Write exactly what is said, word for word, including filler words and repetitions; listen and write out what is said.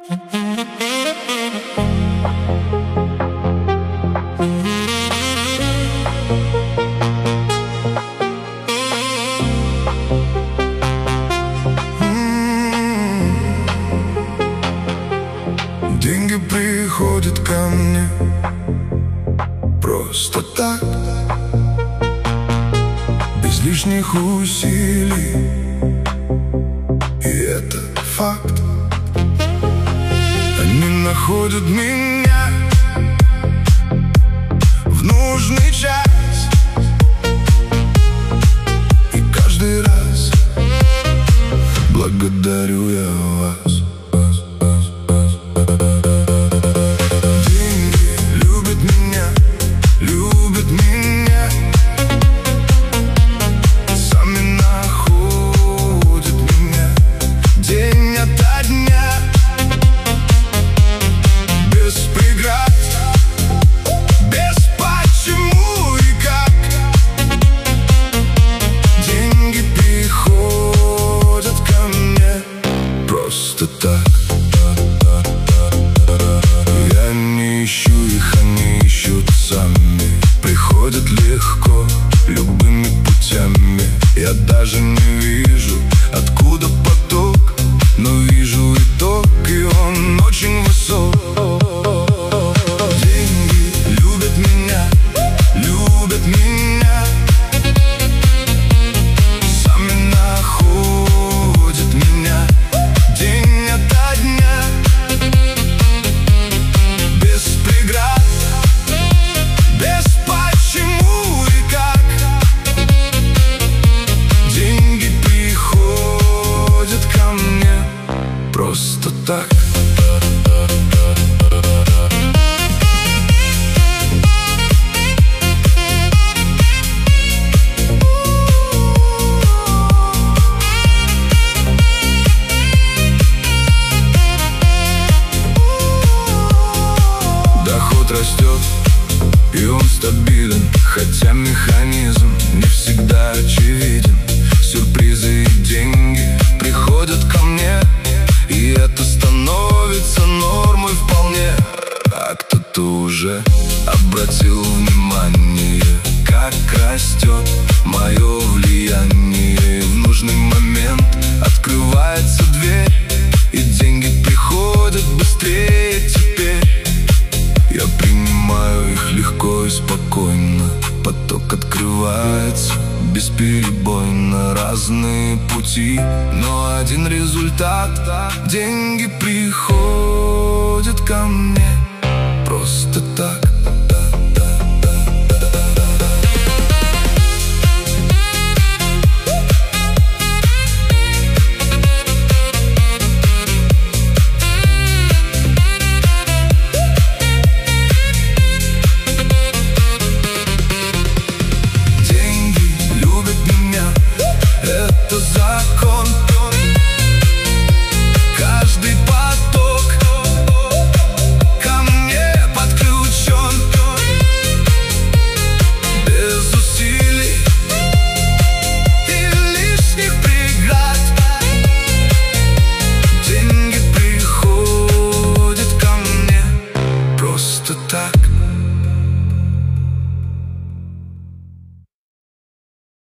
Деньги приходят ко мне просто так, без лишних усилий, и это факт. Они находят меня в нужный час, и каждый раз благодарю я вас. Я не ищу их, они ищут сами. Приходят легко, любыми путями. Я даже не вижу, откуда поток, но вижу итог, и он очень высок. Деньги любят меня, любят меня, сами находят меня день ото дня, без преград, без почему и как. Деньги приходят ко мне просто так. Растет, и он стабилен, хотя механизм не всегда очевиден. Сюрпризы и деньги приходят ко мне, и это становится нормой вполне. А кто-то уже обратил внимание, как растет мое влияние. В нужный момент открывается дверь, и деньги приходят быстрее теперь. Я принимаю их легко и спокойно, поток открывается бесперебойно. Разные пути, но один результат. Деньги приходят ко мне просто так. Это закон.